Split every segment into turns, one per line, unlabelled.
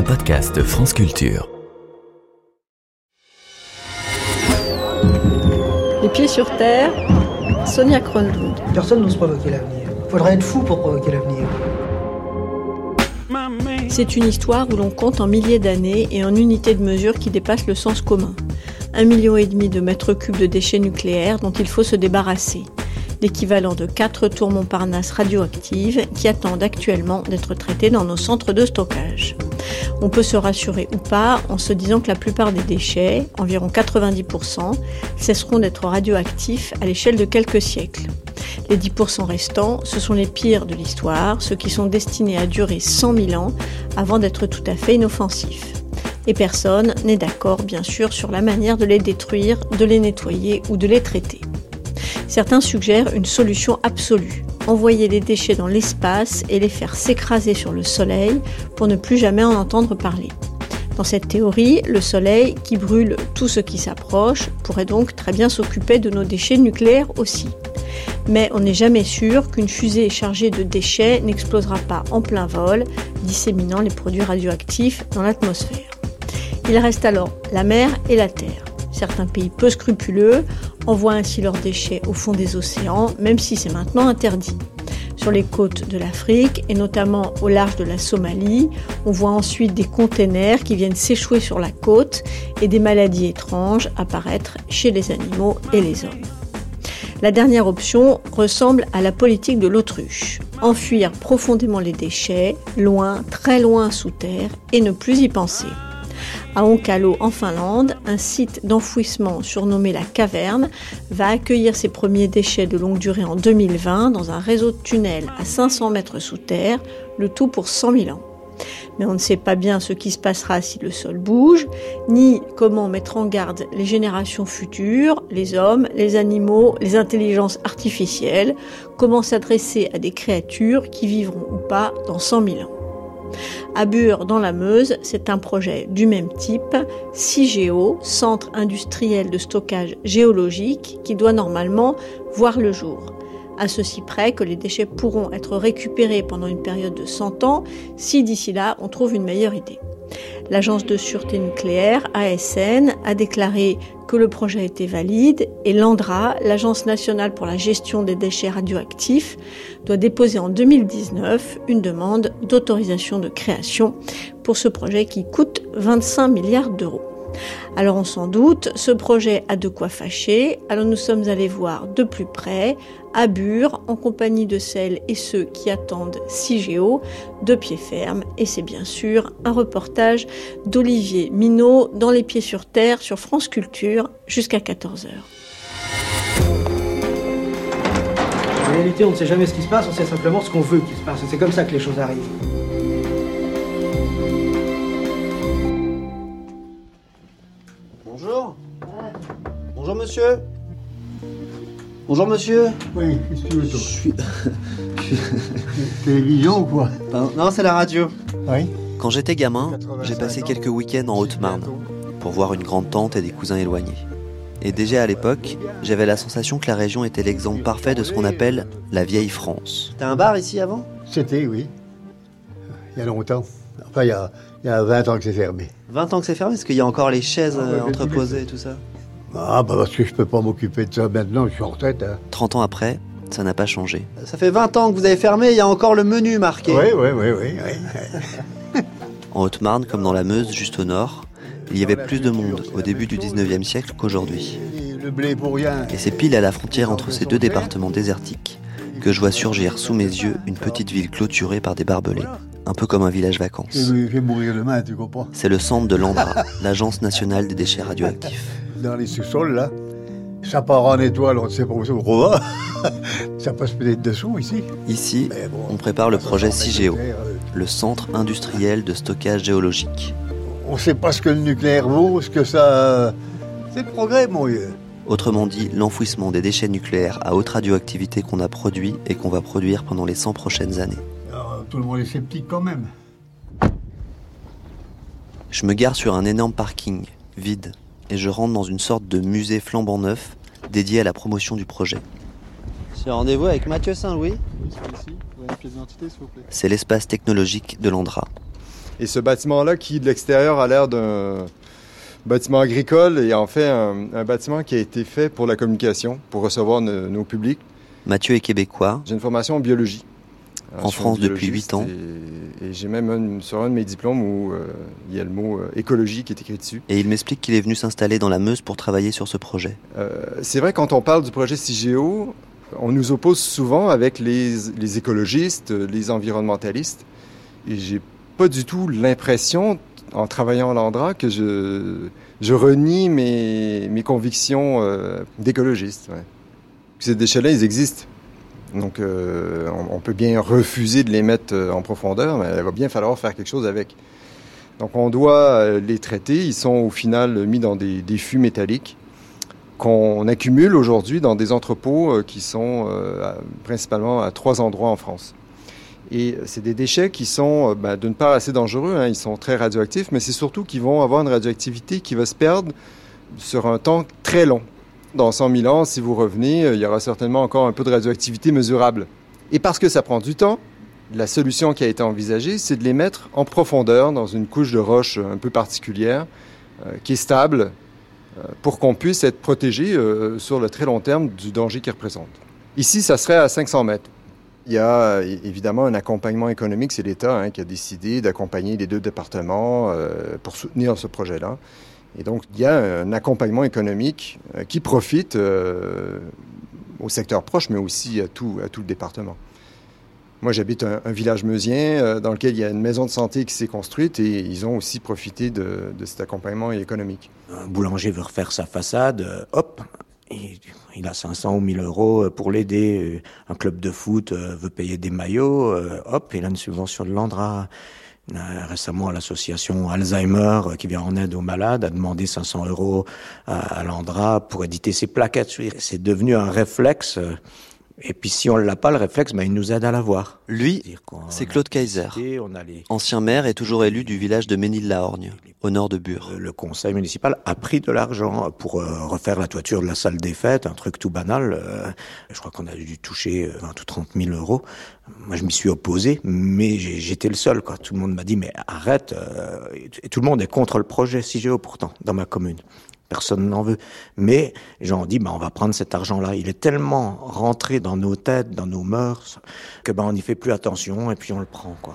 un podcast France Culture.
Les pieds sur terre, Sonia Kronlund.
Personne n'ose provoquer l'avenir. Faudrait être fou pour provoquer l'avenir.
C'est une histoire où l'on compte en milliers d'années et en unités de mesure qui dépassent le sens commun. 1,5 million de mètres cubes de déchets nucléaires dont il faut se débarrasser. L'équivalent de 4 tours Montparnasse radioactives qui attendent actuellement d'être traitées dans nos centres de stockage. On peut se rassurer ou pas en se disant que la plupart des déchets, environ 90%, cesseront d'être radioactifs à l'échelle de quelques siècles. Les 10% restants, ce sont les pires de l'histoire, ceux qui sont destinés à durer 100 000 ans avant d'être tout à fait inoffensifs. Et personne n'est d'accord, bien sûr, sur la manière de les détruire, de les nettoyer ou de les traiter. Certains suggèrent une solution absolue, envoyer les déchets dans l'espace et les faire s'écraser sur le Soleil pour ne plus jamais en entendre parler. Dans cette théorie, le Soleil, qui brûle tout ce qui s'approche, pourrait donc très bien s'occuper de nos déchets nucléaires aussi. Mais on n'est jamais sûr qu'une fusée chargée de déchets n'explosera pas en plein vol, disséminant les produits radioactifs dans l'atmosphère. Il reste alors la mer et la terre. Certains pays peu scrupuleux envoient ainsi leurs déchets au fond des océans, même si c'est maintenant interdit. Sur les côtes de l'Afrique, et notamment au large de la Somalie, on voit ensuite des containers qui viennent s'échouer sur la côte et des maladies étranges apparaître chez les animaux et les hommes. La dernière option ressemble à la politique de l'autruche. Enfuir profondément les déchets, loin, très loin sous terre, et ne plus y penser. À Onkalo, en Finlande, un site d'enfouissement surnommé la Caverne va accueillir ses premiers déchets de longue durée en 2020 dans un réseau de tunnels à 500 mètres sous terre, le tout pour 100 000 ans. Mais on ne sait pas bien ce qui se passera si le sol bouge, ni comment mettre en garde les générations futures, les hommes, les animaux, les intelligences artificielles, comment s'adresser à des créatures qui vivront ou pas dans 100 000 ans. À Bure, dans la Meuse, c'est un projet du même type, CIGEO, Centre industriel de stockage géologique, qui doit normalement voir le jour. À ceci près que les déchets pourront être récupérés pendant une période de 100 ans, si d'ici là on trouve une meilleure idée. L'agence de sûreté nucléaire, ASN, a déclaré que le projet était valide et l'ANDRA, l'Agence nationale pour la gestion des déchets radioactifs, doit déposer en 2019 une demande d'autorisation de création pour ce projet qui coûte 25 milliards d'euros. Alors on s'en doute, ce projet a de quoi fâcher, alors nous sommes allés voir de plus près, à Bure, en compagnie de celles et ceux qui attendent CIGEO de pied ferme, et c'est bien sûr un reportage d'Olivier Minot dans Les Pieds sur Terre sur France Culture jusqu'à 14h.
En réalité, on ne sait jamais ce qui se passe, on sait simplement ce qu'on veut qu'il se passe, et c'est comme ça que les choses arrivent.
Bonjour. Bonjour monsieur. Bonjour monsieur.
Oui, qu'est-ce que tu veux toi? Télévision ou quoi?
Non, c'est la radio.
Oui.
Quand j'étais gamin, j'ai passé quelques week-ends en Haute-Marne pour voir une grande-tante et des cousins éloignés. Et déjà à l'époque, j'avais la sensation que la région était l'exemple parfait de ce qu'on appelle la vieille France.
T'as un bar ici avant?
C'était, oui. Il y a longtemps. Enfin, il y a 20 ans que c'est fermé.
20 ans que c'est fermé, parce qu'il y a encore les chaises entreposées et tout ça.
Ah, bah parce que je peux pas m'occuper de ça maintenant, je suis en retraite. Hein.
30 ans après, ça n'a pas changé.
Ça fait 20 ans que vous avez fermé, il y a encore le menu marqué.
Oui.
En Haute-Marne, comme dans la Meuse, juste au nord, il y avait plus de monde au début du 19e siècle qu'aujourd'hui.
Le blé pour rien.
Et c'est pile à la frontière entre ces deux départements désertiques que je vois surgir sous mes yeux une petite ville clôturée par des barbelés. Un peu comme un village vacances.
Je vais mourir demain, tu comprends?
C'est le centre de l'ANDRA, l'Agence nationale des déchets radioactifs.
Dans les sous-sols, là, ça part en étoile, on ne sait pas où ça va. Ça passe peut-être dessous, ici.
Ici, on prépare le projet CIGEO, le Centre industriel de stockage géologique.
On ne sait pas ce que le nucléaire vaut, ce que ça... C'est le progrès, mon vieux.
Autrement dit, l'enfouissement des déchets nucléaires à haute radioactivité qu'on a produit et qu'on va produire pendant les 100 prochaines années.
Alors, tout le monde est sceptique quand même.
Je me gare sur un énorme parking, vide, et je rentre dans une sorte de musée flambant neuf dédié à la promotion du projet.
J'ai rendez-vous avec Mathieu Saint-Louis.
C'est l'espace technologique de l'ANDRA.
Et ce bâtiment-là, qui de l'extérieur a l'air d'un bâtiment agricole, est en fait un bâtiment qui a été fait pour la communication, pour recevoir nos publics.
Mathieu est québécois.
J'ai une formation en biologie.
En France depuis 8 ans.
Et j'ai même sur un de mes diplômes où il y a le mot écologie qui est écrit dessus.
Et il m'explique qu'il est venu s'installer dans la Meuse pour travailler sur ce projet.
C'est vrai, quand on parle du projet CIGEO, on nous oppose souvent avec les écologistes, les environnementalistes. Et j'ai pas du tout l'impression, en travaillant à l'Andra, que je renie mes convictions d'écologiste. Ouais. Ces déchets-là, ils existent. Donc, on peut bien refuser de les mettre en profondeur, mais il va bien falloir faire quelque chose avec. Donc, on doit les traiter. Ils sont au final mis dans des fûts métalliques qu'on accumule aujourd'hui dans des entrepôts qui sont principalement à 3 endroits en France. Et c'est des déchets qui sont, d'une part, assez dangereux. Hein, ils sont très radioactifs, mais c'est surtout qu'ils vont avoir une radioactivité qui va se perdre sur un temps très long. Dans 100 000 ans, si vous revenez, il y aura certainement encore un peu de radioactivité mesurable. Et parce que ça prend du temps, la solution qui a été envisagée, c'est de les mettre en profondeur dans une couche de roche un peu particulière, qui est stable, pour qu'on puisse être protégé sur le très long terme du danger qu'ils représentent. Ici, ça serait à 500 mètres. Il y a évidemment un accompagnement économique, c'est l'État qui a décidé d'accompagner les 2 départements pour soutenir ce projet-là. Et donc, il y a un accompagnement économique qui profite au secteur proche, mais aussi à tout le département. Moi, j'habite un village meusien dans lequel il y a une maison de santé qui s'est construite et ils ont aussi profité de cet accompagnement économique.
Un boulanger veut refaire sa façade, hop, il a 500 ou 1000 euros pour l'aider. Un club de foot veut payer des maillots, hop, il a une subvention de l'Andra. Récemment, l'association Alzheimer, qui vient en aide aux malades, a demandé 500 euros à l'Andra pour éditer ses plaquettes. C'est devenu un réflexe. Et puis si on l'a pas, le réflexe, il nous aide à l'avoir.
Lui, c'est Claude Kaiser, ancien maire et toujours élu du village de Ménil-la-Orgne, au nord de Bure.
Le conseil municipal a pris de l'argent pour refaire la toiture de la salle des fêtes, un truc tout banal. Je crois qu'on a dû toucher 20 ou 30 000 euros. Moi, je m'y suis opposé, mais j'étais le seul, quoi. Tout le monde m'a dit, mais arrête. Et tout le monde est contre le projet CIGEO, pourtant, dans ma commune. Personne n'en veut. Mais les gens ont dit, on va prendre cet argent-là. Il est tellement rentré dans nos têtes, dans nos mœurs, que on n'y fait plus attention et puis on le prend, quoi.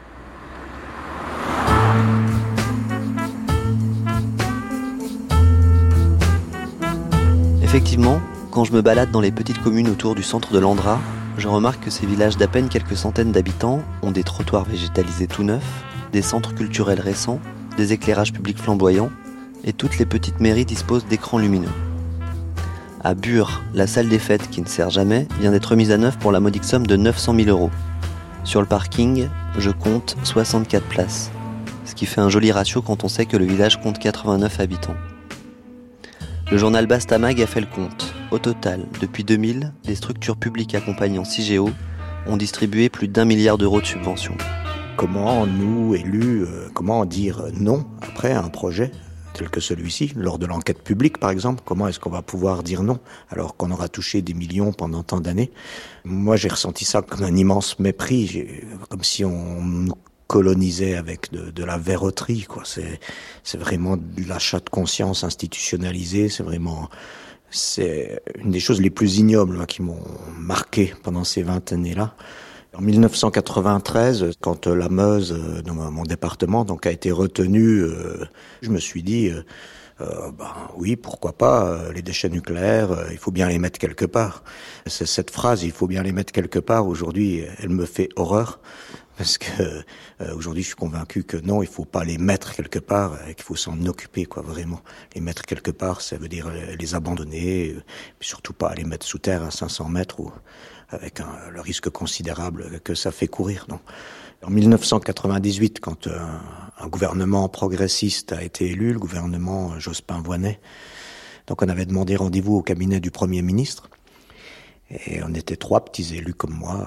Effectivement, quand je me balade dans les petites communes autour du centre de l'Andra, je remarque que ces villages d'à peine quelques centaines d'habitants ont des trottoirs végétalisés tout neufs, des centres culturels récents, des éclairages publics flamboyants, et toutes les petites mairies disposent d'écrans lumineux. À Bure, la salle des fêtes, qui ne sert jamais, vient d'être mise à neuf pour la modique somme de 900 000 euros. Sur le parking, je compte 64 places, ce qui fait un joli ratio quand on sait que le village compte 89 habitants. Le journal Bastamag a fait le compte. Au total, depuis 2000, les structures publiques accompagnant CIGEO ont distribué plus d'1 milliard d'euros de subventions.
Comment nous, élus, comment dire non après un projet tel que celui-ci, lors de l'enquête publique par exemple, comment est-ce qu'on va pouvoir dire non alors qu'on aura touché des millions pendant tant d'années? Moi j'ai ressenti ça comme un immense mépris, comme si on nous colonisait avec de la verroterie, quoi. C'est vraiment de l'achat de conscience institutionnalisé, c'est une des choses les plus ignobles qui m'ont marqué pendant ces 20 années-là. En 1993, quand la Meuse, dans mon département, donc a été retenue, je me suis dit, oui, pourquoi pas, les déchets nucléaires, il faut bien les mettre quelque part. C'est cette phrase, il faut bien les mettre quelque part, aujourd'hui, elle me fait horreur. Parce que aujourd'hui, je suis convaincu que non, il faut pas les mettre quelque part, qu'il faut s'en occuper, quoi, vraiment. Les mettre quelque part, ça veut dire les abandonner, puis surtout pas les mettre sous terre à 500 mètres ou avec le risque considérable que ça fait courir. Non. En 1998, quand un gouvernement progressiste a été élu, le gouvernement Jospin-Voynet, donc on avait demandé rendez-vous au cabinet du Premier ministre, et on était 3 petits élus comme moi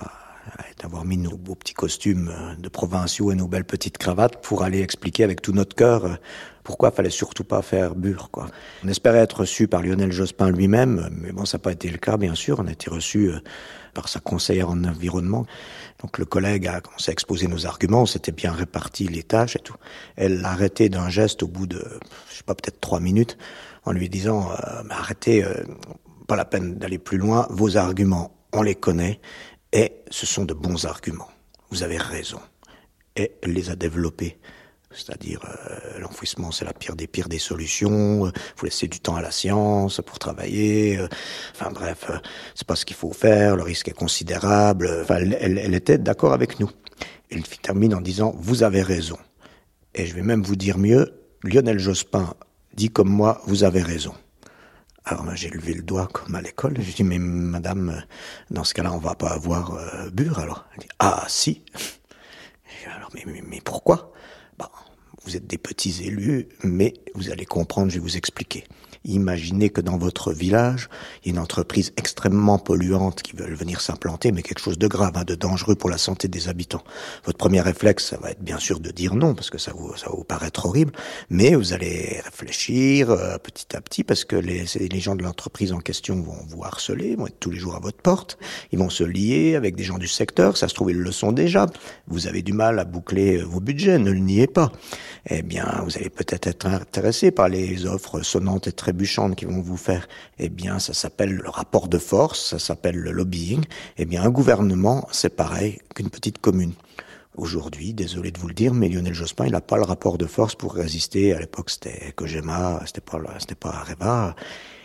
d'avoir mis nos beaux petits costumes de provinciaux et nos belles petites cravates pour aller expliquer avec tout notre cœur pourquoi il fallait surtout pas faire Bure, quoi. On espérait être reçu par Lionel Jospin lui-même, mais bon, ça n'a pas été le cas, bien sûr. On a été reçu par sa conseillère en environnement. Donc le collègue a commencé à exposer nos arguments, on s'était bien réparti les tâches et tout. Elle l'a arrêté d'un geste au bout de, je sais pas, peut-être 3 minutes, en lui disant arrêtez, pas la peine d'aller plus loin, vos arguments, on les connaît, et ce sont de bons arguments. Vous avez raison. Et elle les a développés. C'est-à-dire, l'enfouissement, c'est la pire des solutions, faut laisser du temps à la science pour travailler, enfin bref, c'est pas ce qu'il faut faire, le risque est considérable. Enfin, elle était d'accord avec nous. Elle termine en disant, vous avez raison. Et je vais même vous dire mieux, Lionel Jospin dit comme moi, vous avez raison. Alors j'ai levé le doigt comme à l'école, j'ai dit, mais madame, dans ce cas-là, on va pas avoir Bure, alors. Elle dit, ah si. Alors, mais pourquoi ? Vous êtes des petits élus, mais vous allez comprendre, je vais vous expliquer. Imaginez que dans votre village, il y a une entreprise extrêmement polluante qui veut venir s'implanter, mais quelque chose de grave, de dangereux pour la santé des habitants. Votre premier réflexe, ça va être bien sûr de dire non, parce que ça va vous paraître horrible, mais vous allez réfléchir petit à petit, parce que les gens de l'entreprise en question vont vous harceler, vont être tous les jours à votre porte, ils vont se lier avec des gens du secteur, ça se trouve ils le sont déjà. Vous avez du mal à boucler vos budgets, ne le niez pas. Eh bien, vous allez peut-être être intéressé par les offres sonnantes et trébuchantes qu'ils vont vous faire. Eh bien, ça s'appelle le rapport de force, ça s'appelle le lobbying. Eh bien, un gouvernement, c'est pareil qu'une petite commune. Aujourd'hui, désolé de vous le dire, mais Lionel Jospin, il n'a pas le rapport de force pour résister. À l'époque, c'était Cogema, c'était pas Areva.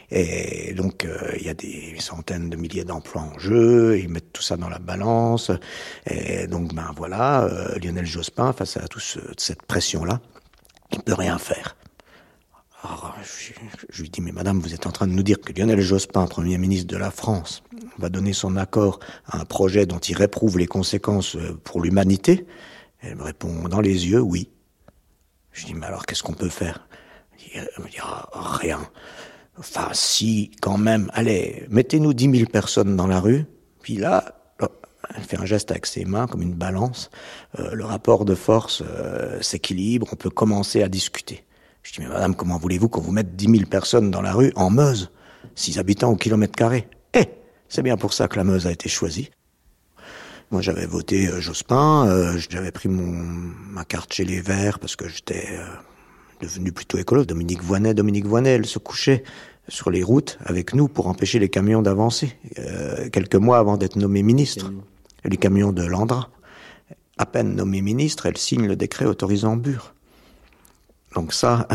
Et donc, il y a des centaines de milliers d'emplois en jeu, ils mettent tout ça dans la balance. Et donc, voilà, Lionel Jospin, face à toute cette pression-là, il ne peut rien faire. Alors, je lui dis, mais madame, vous êtes en train de nous dire que Lionel Jospin, Premier ministre de la France, va donner son accord à un projet dont il réprouve les conséquences pour l'humanité? Elle me répond dans les yeux, oui. Je dis, mais alors, qu'est-ce qu'on peut faire? Elle me dit, rien. Enfin, si, quand même, allez, mettez-nous 10 000 personnes dans la rue, puis là, elle fait un geste avec ses mains, comme une balance, le rapport de force s'équilibre, on peut commencer à discuter. Je dis, mais madame, comment voulez-vous qu'on vous mette 10 000 personnes dans la rue, en Meuse, 6 habitants au kilomètre carré? C'est bien pour ça que la Meuse a été choisie. Moi, j'avais voté Jospin, j'avais pris ma carte chez les Verts, parce que j'étais devenu plutôt écolo. Dominique Voynet, elle se couchait sur les routes avec nous pour empêcher les camions d'avancer. Quelques mois avant d'être nommée ministre, les camions de Landra. À peine nommée ministre, elle signe le décret autorisant Bure. Donc ça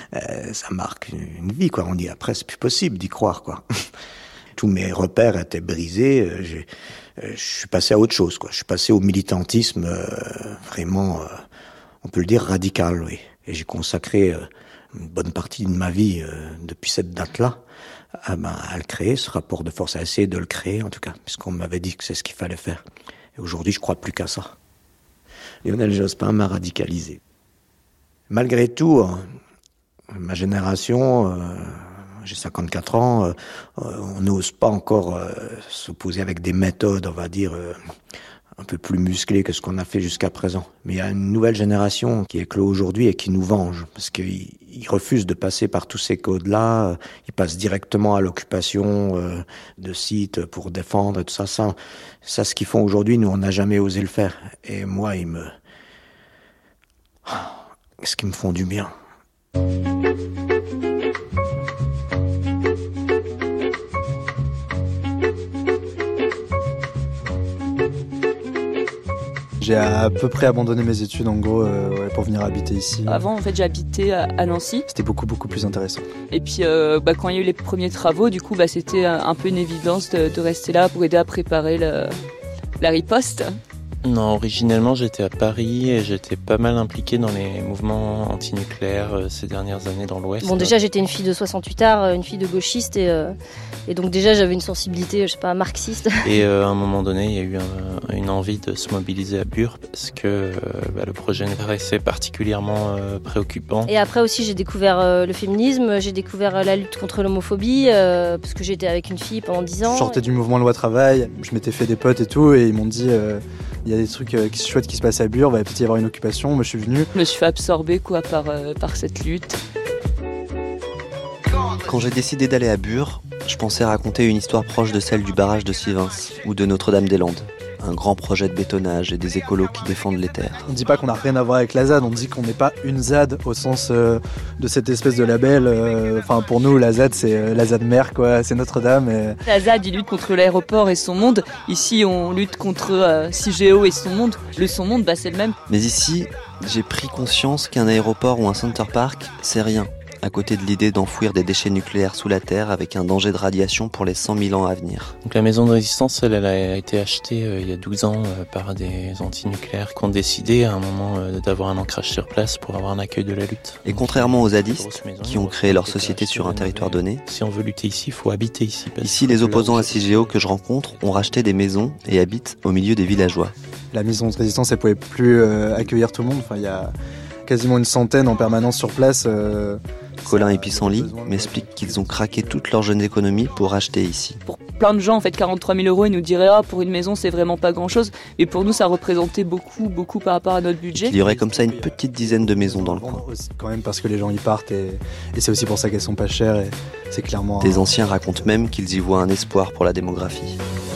marque une vie, quoi. On dit après, c'est plus possible d'y croire, quoi. Tous mes repères étaient brisés. Je suis passé à autre chose, quoi. Je suis passé au militantisme vraiment, on peut le dire, radical, oui. Et j'ai consacré une bonne partie de ma vie depuis cette date-là à le créer, ce rapport de force, à essayer de le créer en tout cas, puisqu'on m'avait dit que c'est ce qu'il fallait faire. Et aujourd'hui, je crois plus qu'à ça. Lionel Jospin m'a radicalisé. Malgré tout, ma génération, j'ai 54 ans, on n'ose pas encore s'opposer avec des méthodes, on va dire, un peu plus musclé que ce qu'on a fait jusqu'à présent. Mais il y a une nouvelle génération qui éclot aujourd'hui et qui nous venge, parce qu'ils refusent de passer par tous ces codes-là, ils passent directement à l'occupation de sites pour défendre tout ça. Ça, ce qu'ils font aujourd'hui, nous, on n'a jamais osé le faire. Et moi, est-ce qu'ils me font du bien?
J'ai à peu près abandonné mes études en gros pour venir habiter ici.
Avant en fait j'habitais à Nancy.
C'était beaucoup plus intéressant.
Et puis quand il y a eu les premiers travaux, du coup c'était un peu une évidence de rester là pour aider à préparer la riposte.
Non, originellement j'étais à Paris et j'étais pas mal impliqué dans les mouvements antinucléaires ces dernières années dans l'Ouest.
Bon, déjà j'étais une fille de 68 arts, une fille de gauchiste et donc déjà j'avais une sensibilité, je sais pas, marxiste.
Et à un moment donné, il y a eu une envie de se mobiliser à Bure parce que le projet nous paraissait particulièrement préoccupant.
Et après aussi j'ai découvert le féminisme, j'ai découvert la lutte contre l'homophobie parce que j'étais avec une fille pendant 10 ans.
Je sortais du mouvement Loi Travail, je m'étais fait des potes et tout et ils m'ont dit il y a des trucs chouettes qui se passent à Bure, il va peut-être y avoir une occupation. Moi je suis venu.
Je me suis fait absorber par cette lutte.
Quand j'ai décidé d'aller à Bure, je pensais raconter une histoire proche de celle du barrage de Sivins ou de Notre-Dame-des-Landes. Un grand projet de bétonnage et des écolos qui défendent les terres.
On ne dit pas qu'on n'a rien à voir avec la ZAD, on dit qu'on n'est pas une ZAD au sens de cette espèce de label. Enfin, pour nous, la ZAD, c'est la ZAD mère, quoi. C'est Notre-Dame.
La ZAD, il lutte contre l'aéroport et son monde. Ici, on lutte contre CIGEO et son monde. Le son monde, c'est le même.
Mais ici, j'ai pris conscience qu'un aéroport ou un Center Park, c'est rien. À côté de l'idée d'enfouir des déchets nucléaires sous la terre avec un danger de radiation pour les 100 000 ans à venir.
Donc la maison de résistance, elle a été achetée il y a 12 ans par des antinucléaires qui ont décidé à un moment d'avoir un ancrage sur place pour avoir un accueil de la lutte.
Et contrairement aux zadistes, qui ont créé leur société sur un territoire donné,
si on veut lutter ici, il faut habiter ici.
Ici, les opposants à CIGEO que je rencontre ont racheté des maisons et habitent au milieu des villageois.
La maison de résistance, elle pouvait plus accueillir tout le monde. Enfin, il y a quasiment une centaine en permanence sur place.
Colin et Pissenlit m'expliquent qu'ils ont craqué toutes leurs jeunes économies pour acheter ici.
Pour plein de gens, en fait, 43 000 €, ils nous diraient pour une maison, c'est vraiment pas grand-chose. Mais pour nous, ça représentait beaucoup par rapport à notre budget.
Il y aurait comme ça une petite dizaine de maisons dans le coin.
Quand même parce que les gens y partent et c'est aussi pour ça qu'elles sont pas chères. Et c'est clairement.
Des anciens racontent même qu'ils y voient un espoir pour la démographie.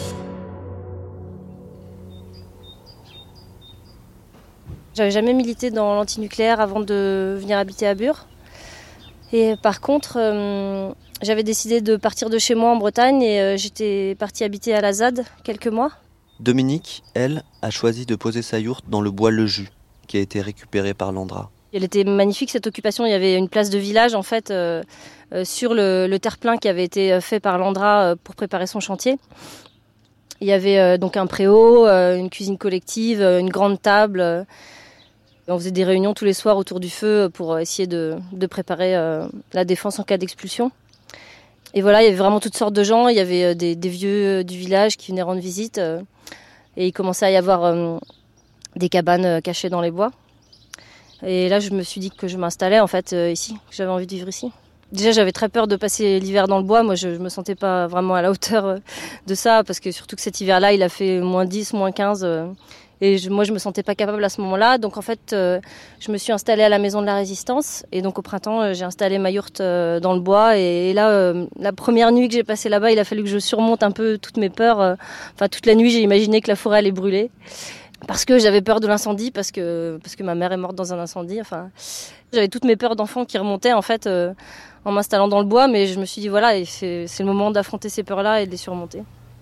J'avais jamais milité dans l'antinucléaire avant de venir habiter à Bure. Et par contre, j'avais décidé de partir de chez moi en Bretagne et j'étais partie habiter à la ZAD quelques mois.
Dominique, elle, a choisi de poser sa yourte dans le bois Le Jus, qui a été récupéré par l'Andra.
Elle était magnifique cette occupation, il y avait une place de village en fait sur le terre-plein qui avait été fait par l'Andra pour préparer son chantier. Il y avait donc un préau, une cuisine collective, une grande table. On faisait des réunions tous les soirs autour du feu pour essayer de préparer la défense en cas d'expulsion. Et voilà, il y avait vraiment toutes sortes de gens. Il y avait des vieux du village qui venaient rendre visite. Et il commençait à y avoir des cabanes cachées dans les bois. Et là, je me suis dit que je m'installais en fait ici, que j'avais envie de vivre ici. Déjà, j'avais très peur de passer l'hiver dans le bois. Moi, je me sentais pas vraiment à la hauteur de ça, parce que surtout que cet hiver-là, il a fait -10, -15. Et moi, je me sentais pas capable à ce moment-là. Donc, en fait, je me suis installée à la Maison de la Résistance. Et donc, au printemps, j'ai installé ma yourte dans le bois. Et là, la première nuit que j'ai passée là-bas, il a fallu que je surmonte un peu toutes mes peurs. Enfin, toute la nuit, j'ai imaginé que la forêt allait brûler. Parce que j'avais peur de l'incendie, parce que ma mère est morte dans un incendie. Enfin, j'avais toutes mes peurs d'enfant qui remontaient, en fait, en m'installant dans le bois. Mais je me suis dit, voilà, et c'est le moment d'affronter ces peurs-là et de les surmonter.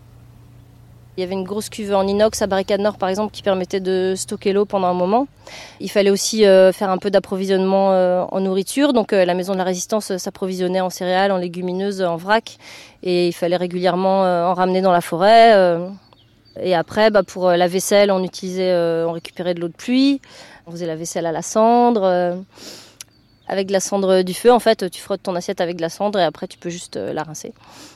Il y avait une grosse cuve en inox à Barricade Nord, par exemple, qui permettait de stocker l'eau pendant un moment. Il fallait aussi faire un peu d'approvisionnement en nourriture. Donc la Maison de la Résistance s'approvisionnait en céréales, en légumineuses, en vrac. Et il fallait régulièrement en ramener dans la forêt. Et après, pour la vaisselle, on récupérait de l'eau de pluie. On faisait la vaisselle à la cendre. Avec de la cendre du feu, en fait, tu frottes ton assiette avec de la cendre et après, tu peux juste la rincer.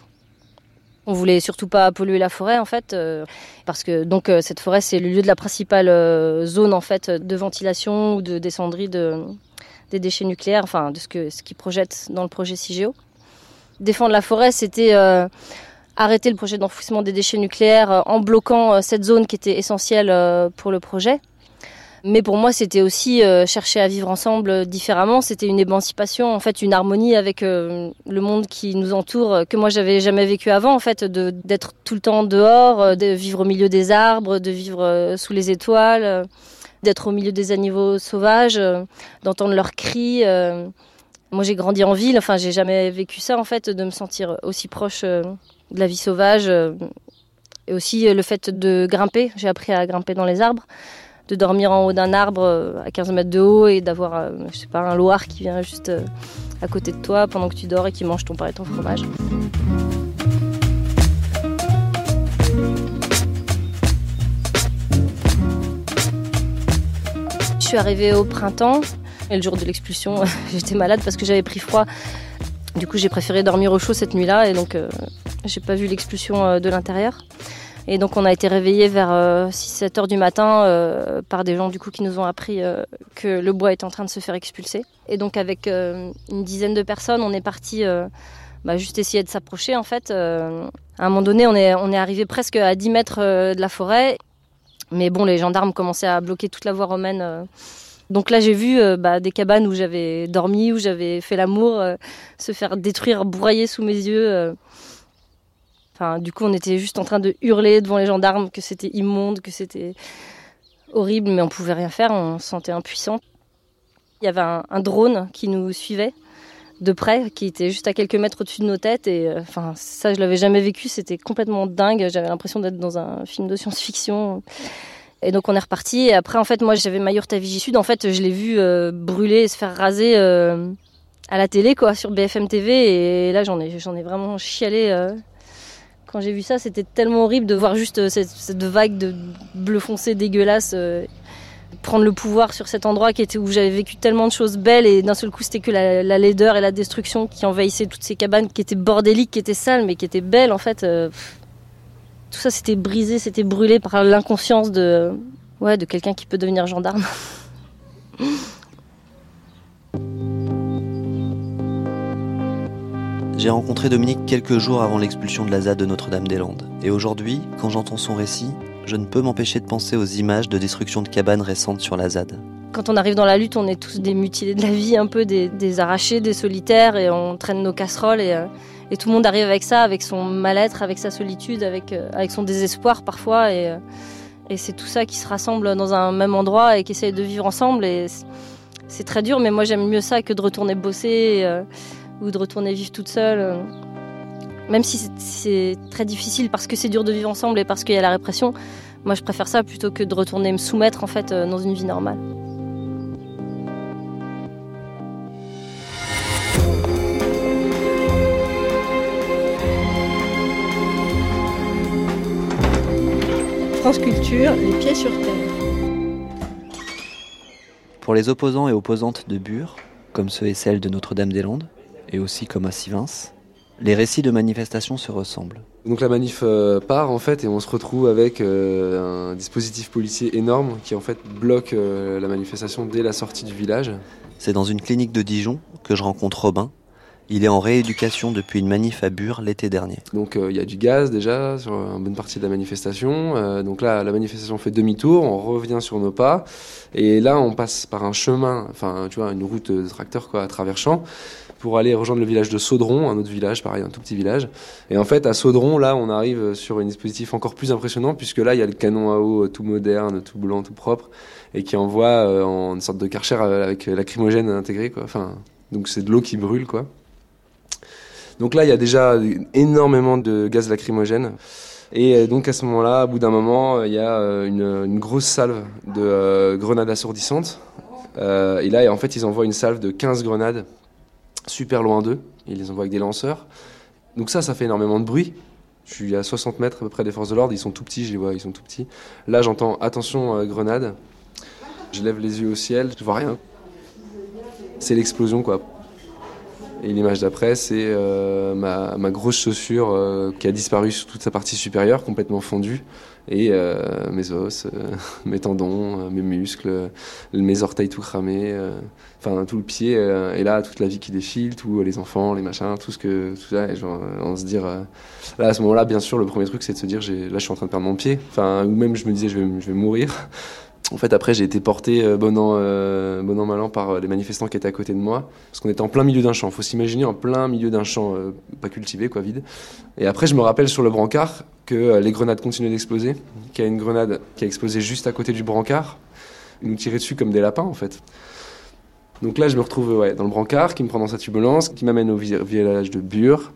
On voulait surtout pas polluer la forêt en fait, parce que donc cette forêt c'est le lieu de la principale zone en fait de ventilation ou de descendrie des déchets nucléaires, enfin de ce qu'ils projettent dans le projet CIGEO. Défendre la forêt, c'était arrêter le projet d'enfouissement des déchets nucléaires en bloquant cette zone qui était essentielle pour le projet. Mais pour moi, c'était aussi chercher à vivre ensemble différemment. C'était une émancipation, en fait, une harmonie avec le monde qui nous entoure, que moi, j'avais jamais vécu avant, en fait, d'être tout le temps dehors, de vivre au milieu des arbres, de vivre sous les étoiles, d'être au milieu des animaux sauvages, d'entendre leurs cris. Moi, j'ai grandi en ville, enfin, j'ai jamais vécu ça, en fait, de me sentir aussi proche de la vie sauvage. Et aussi le fait de grimper. J'ai appris à grimper dans les arbres. De dormir en haut d'un arbre à 15 mètres de haut et d'avoir, un loir qui vient juste à côté de toi pendant que tu dors et qui mange ton pain et ton fromage. Je suis arrivée au printemps et le jour de l'expulsion, j'étais malade parce que j'avais pris froid. Du coup, j'ai préféré dormir au chaud cette nuit-là et donc j'ai pas vu l'expulsion de l'intérieur. Et donc on a été réveillés vers 6-7 heures du matin par des gens du coup qui nous ont appris que le bois était en train de se faire expulser. Et donc avec une dizaine de personnes, on est parti juste essayer de s'approcher en fait. À un moment donné, on est arrivé presque à 10 mètres de la forêt. Mais bon, les gendarmes commençaient à bloquer toute la voie romaine. Donc là, j'ai vu des cabanes où j'avais dormi, où j'avais fait l'amour, se faire détruire, broyer sous mes yeux. Du coup, on était juste en train de hurler devant les gendarmes que c'était immonde, que c'était horrible, mais on pouvait rien faire, on se sentait impuissant. Il y avait un drone qui nous suivait de près, qui était juste à quelques mètres au-dessus de nos têtes. Et ça, je l'avais jamais vécu, c'était complètement dingue. J'avais l'impression d'être dans un film de science-fiction. Et donc on est reparti. Et après, en fait, moi, j'avais ma yourte à Vigie-Sud. En fait, je l'ai vu brûler et se faire raser à la télé, quoi, sur BFM TV. Et là, j'en ai vraiment chialé. Quand j'ai vu ça, c'était tellement horrible de voir juste cette vague de bleu foncé dégueulasse prendre le pouvoir sur cet endroit où j'avais vécu tellement de choses belles et d'un seul coup c'était que la laideur et la destruction qui envahissaient toutes ces cabanes qui étaient bordéliques, qui étaient sales mais qui étaient belles en fait. Tout ça c'était brisé, c'était brûlé par l'inconscience de quelqu'un qui peut devenir gendarme.
J'ai rencontré Dominique quelques jours avant l'expulsion de la ZAD de Notre-Dame-des-Landes. Et aujourd'hui, quand j'entends son récit, je ne peux m'empêcher de penser aux images de destruction de cabanes récentes sur la ZAD.
Quand on arrive dans la lutte, on est tous des mutilés de la vie, un peu des arrachés, des solitaires, et on traîne nos casseroles. Et tout le monde arrive avec ça, avec son mal-être, avec sa solitude, avec son désespoir parfois. Et c'est tout ça qui se rassemble dans un même endroit et qui essaye de vivre ensemble. Et c'est très dur, mais moi j'aime mieux ça que de retourner bosser ou de retourner vivre toute seule. Même si c'est très difficile parce que c'est dur de vivre ensemble et parce qu'il y a la répression, moi je préfère ça plutôt que de retourner me soumettre en fait dans une vie normale.
France Culture, les pieds sur terre.
Pour les opposants et opposantes de Bure, comme ceux et celles de Notre-Dame-des-Landes, et aussi comme à Sivins, les récits de manifestations se ressemblent.
Donc la manif part en fait et on se retrouve avec un dispositif policier énorme qui en fait bloque la manifestation dès la sortie du village.
C'est dans une clinique de Dijon que je rencontre Robin. Il est en rééducation depuis une manif à Bure l'été dernier.
Donc il y a du gaz déjà sur une bonne partie de la manifestation. Donc là, la manifestation fait demi-tour, on revient sur nos pas. Et là, on passe par un chemin, enfin tu vois, une route de tracteur quoi, à travers champs, pour aller rejoindre le village de Saudron, un autre village, pareil, un tout petit village. Et en fait, à Saudron, là, on arrive sur un dispositif encore plus impressionnant, puisque là, il y a le canon à eau tout moderne, tout blanc, tout propre, et qui envoie en une sorte de Karcher avec lacrymogène intégré, quoi. Enfin, donc c'est de l'eau qui brûle, quoi. Donc là, il y a déjà énormément de gaz lacrymogène. Et donc à ce moment-là, au bout d'un moment, il y a une grosse salve de grenades assourdissantes. Et là, en fait, ils envoient une salve de 15 grenades super loin d'eux. Ils les envoient avec des lanceurs. Donc ça fait énormément de bruit. Je suis à 60 mètres à peu près des forces de l'ordre. Ils sont tout petits, je les vois, ils sont tout petits. Là, j'entends « Attention, grenade ». Je lève les yeux au ciel, je vois rien. C'est l'explosion, quoi. Et l'image d'après, c'est ma grosse chaussure qui a disparu sur toute sa partie supérieure, complètement fondue. Et mes os, mes tendons, mes muscles, mes orteils tout cramés, enfin tout le pied. Et là, toute la vie qui défile, tous les enfants, les machins, tout ça. Et genre, on se dire... là, à ce moment-là, bien sûr, le premier truc, c'est de se dire, là, je suis en train de perdre mon pied. Enfin, ou même, je me disais, je vais mourir. En fait, après, j'ai été porté bon an, mal an par les manifestants qui étaient à côté de moi. Parce qu'on était en plein milieu d'un champ. Il faut s'imaginer en plein milieu d'un champ pas cultivé, quoi, vide. Et après, je me rappelle sur le brancard que les grenades continuaient d'exploser. Qu'il y a une grenade qui a explosé juste à côté du brancard. Ils nous tiraient dessus comme des lapins, en fait. Donc là, je me retrouve dans le brancard, qui me prend dans sa turbulence, qui m'amène au village de Bure.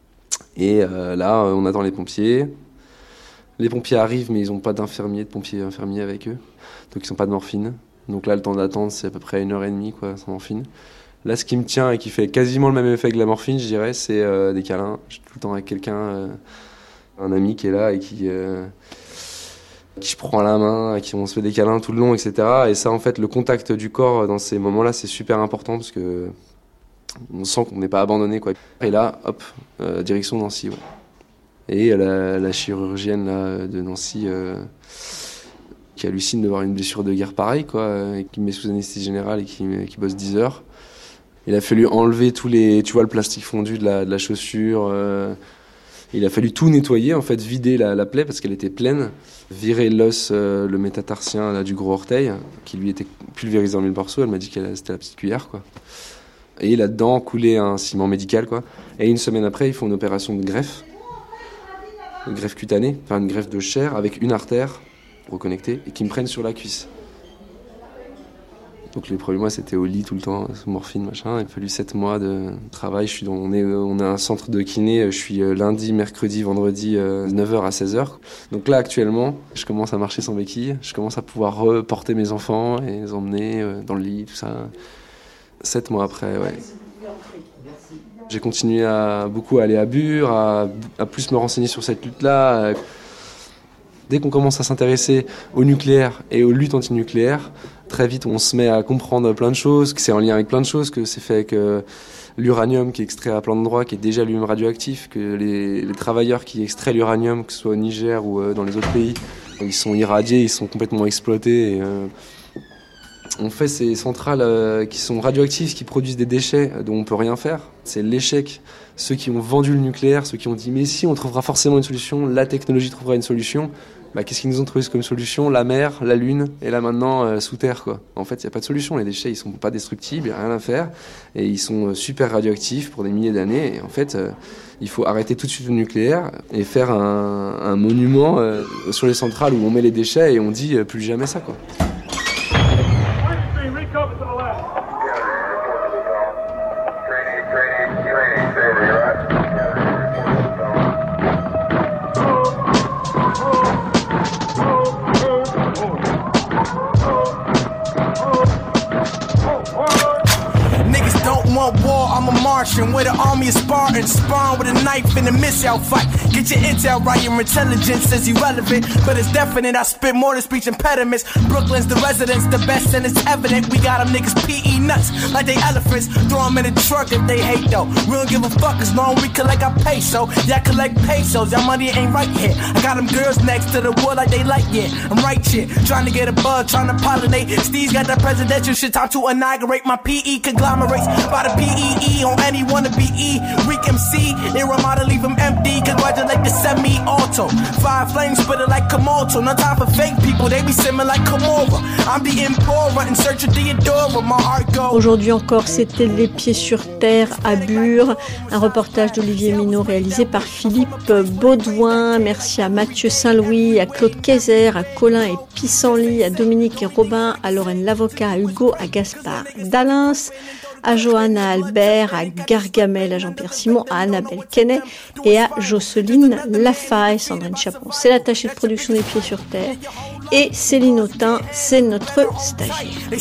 Et là, on attend les pompiers. Les pompiers arrivent, mais ils n'ont pas de pompiers infirmiers avec eux. Donc ils n'ont pas de morphine. Donc là, le temps d'attente, c'est à peu près 1h30, quoi, sans morphine. Là, ce qui me tient et qui fait quasiment le même effet que la morphine, je dirais, c'est des câlins. Je suis tout le temps avec quelqu'un, un ami qui est là et qui je prends à la main, à qui on se fait des câlins tout le long, etc. Et ça, en fait, le contact du corps dans ces moments-là, c'est super important parce que on sent qu'on n'est pas abandonné, quoi. Et là, hop, direction Nancy, ouais. Et la chirurgienne là, de Nancy qui hallucine de voir une blessure de guerre pareille, quoi, et qui me met sous anesthésie générale et qui bosse 10 heures. Il a fallu enlever tous les, tu vois, le plastique fondu de la chaussure. Il a fallu tout nettoyer, en fait, vider la plaie parce qu'elle était pleine, virer l'os, le métatarsien là, du gros orteil, qui lui était pulvérisé en 1000 morceaux. Elle m'a dit que c'était la petite cuillère, quoi. Et là-dedans coulait un ciment médical, quoi. Et une semaine après, ils font une opération de greffe cutanée, enfin une greffe de chair avec une artère reconnectée et qui me prennent sur la cuisse. Donc les premiers mois, c'était au lit tout le temps, morphine, machin. Il a fallu 7 mois de travail. On a un centre de kiné. Je suis lundi, mercredi, vendredi, 9h à 16h. Donc là, actuellement, je commence à marcher sans béquille. Je commence à pouvoir reporter mes enfants et les emmener dans le lit, tout ça. 7 mois après, ouais. J'ai continué à beaucoup aller à Bure, à plus me renseigner sur cette lutte-là. Dès qu'on commence à s'intéresser au nucléaire et aux luttes antinucléaires, très vite on se met à comprendre plein de choses, que c'est en lien avec plein de choses, que c'est fait avec l'uranium qui est extrait à plein d'endroits, qui est déjà lui-même radioactif, que les travailleurs qui extraient l'uranium, que ce soit au Niger ou dans les autres pays, ils sont irradiés, ils sont complètement exploités. On fait ces centrales qui sont radioactives, qui produisent des déchets dont on peut rien faire. C'est l'échec. Ceux qui ont vendu le nucléaire, ceux qui ont dit mais si, on trouvera forcément une solution, la technologie trouvera une solution. Bah, qu'est-ce qu'ils nous ont trouvé comme solution ? La mer, la lune, et là maintenant sous terre, quoi. En fait, il n'y a pas de solution. Les déchets, ils sont pas destructibles, il n'y a rien à faire, et ils sont super radioactifs pour des milliers d'années. Et en fait, il faut arrêter tout de suite le nucléaire et faire un monument sur les centrales où on met les déchets et on dit plus jamais ça, quoi.
War, I'm a Martian with an army of Spartans, spawn with a knife in a missile fight. Get your intel right, your intelligence is irrelevant, but it's definite. I spit more than speech impediments. Brooklyn's the residence, the best, and it's evident. We got them niggas PE nuts like they elephants. Throw them in the truck if they hate though. We don't give a fuck as long as we collect our peso. Y'all collect pesos, y'all money ain't right here. I got them girls next to the wood like they like it. I'm right here, trying to get a bug, trying to pollinate. Steve's got that presidential shit, time to inaugurate my PE conglomerates. By the PEE on any wannabe E. Weak MC, in Ramada leave him empty. Congratulate the semi-auto. Fire flames spit it like Komodo. No time for fake people, they be simming like Komora. I'm the Emperor in search of Theodora. My heart goes.
Aujourd'hui encore, c'était Les Pieds sur Terre à Bure. Un reportage d'Olivier Minot réalisé par Philippe Baudouin. Merci à Mathieu Saint-Louis, à Claude Kayser, à Colin et Pissenlit, à Dominique et Robin, à Lorraine Lavocat, à Hugo, à Gaspard Dalins, à Johanna Albert, à Gargamel, à Jean-Pierre Simon, à Annabelle Kenney et à Jocelyne Lafaye. Sandrine Chapon, c'est l'attachée de production des Pieds sur Terre. Et Céline Autain, c'est notre stagiaire.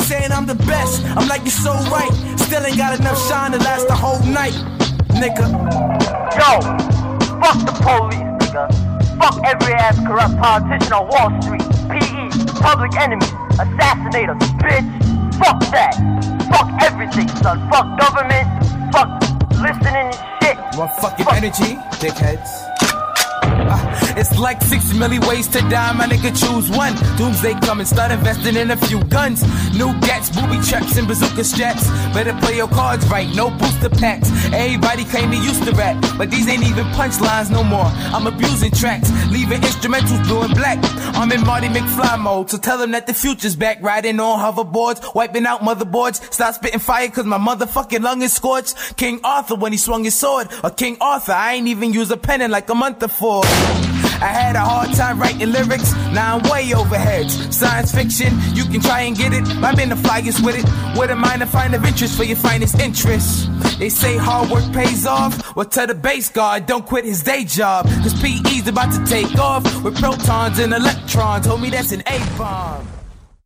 Fuck every ass corrupt politician on Wall Street. PE, public enemy, assassinators, bitch. Fuck that. Fuck everything, son. Fuck government. Fuck listening and shit.
Want fucking energy, dickheads. It's like 6 million ways to die, my nigga choose one. Doomsday coming, start investing in a few guns. New gats, booby traps, and bazooka straps. Better play your cards right, no booster packs. Everybody claim they used to rap, but these ain't even punchlines no more. I'm abusing tracks, leaving instrumentals blue and black. I'm in Marty McFly mode, so tell them that the future's back. Riding on hoverboards, wiping out motherboards. Stop spitting fire cause my motherfucking lung is scorched. King Arthur when he swung his sword, or King Arthur, I ain't even use a pen in like a month before. I had a hard time writing lyrics, now I'm way overhead. Science fiction, you can try and get it. I'm in the flyers with it, with a minor find of interest for your finest interests. They say hard work pays off, well tell the base guard don't quit his day job. Cause PE's about to take off with protons and electrons, homie that's an A-bomb.